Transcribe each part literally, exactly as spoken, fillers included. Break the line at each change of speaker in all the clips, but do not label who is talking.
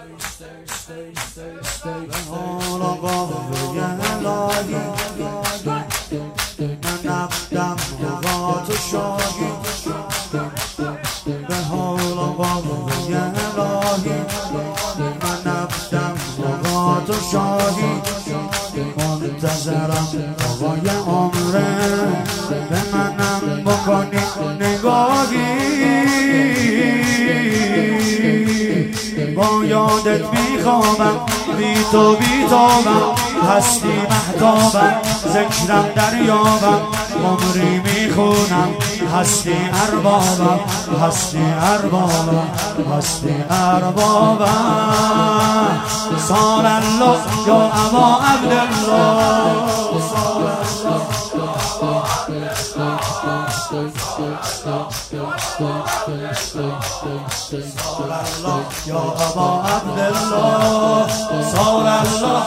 به حال قاهوی الهی من نقدم لغات و شاهی به حال قاهوی الهی من نقدم لغات و شاهی منتظرم آقای عمره به منم بکنی نگاهی با یادت میخوابم بی تو بی تابم هستی محتابم ذکرم دریابم عمری میخونم هستی اربابم هستی اربابم هستی اربابم سال الله یا ابا عبدالله سال الله یا ابا عبدالله سال الله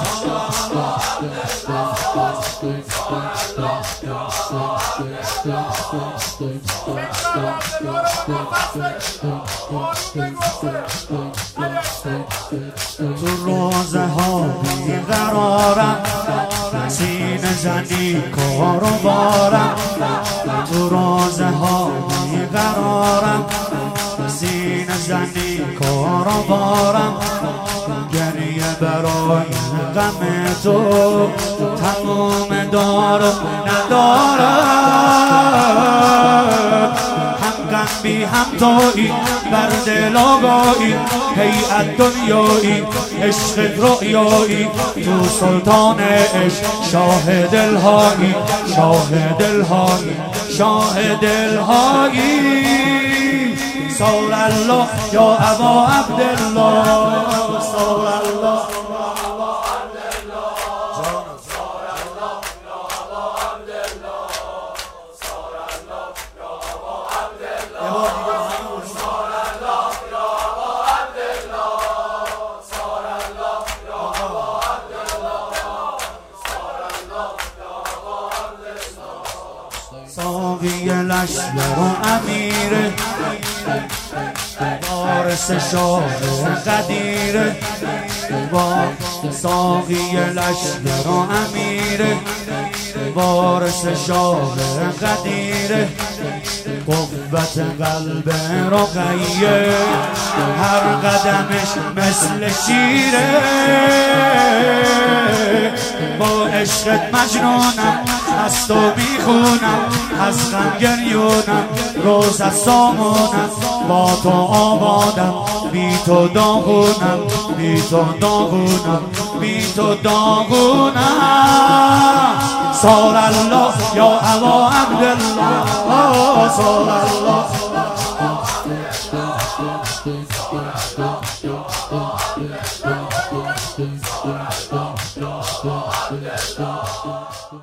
تو روزه ها بیقرارم سینه زنی کار و بارم تو روزه ها بیقرارم سینه زنی کار و بارم گریه برای غم تو تموم دارو ندارم هم غم بی هم تویی بر دل آگاهی هیئت دنیایی عشق رؤیایی تو سلطان عشق شاه دلهایی شاه دلهایی شاه دلهایی سال الله یا ابا عبدالله سال الله ساقی لشکر و امیره وارث شاه قدیره ساقی لشکر و امیره وارث شاه قدیره قوت قلب رقیه هر قدمش مثل شیره با عشقت مجنونم از تو میخونم از غم گریونم روز از سامونم با تو آبادم بی تو داغونم بی تو داغونم بی تو داغونم سال الله یا ابا عبدالله سال الله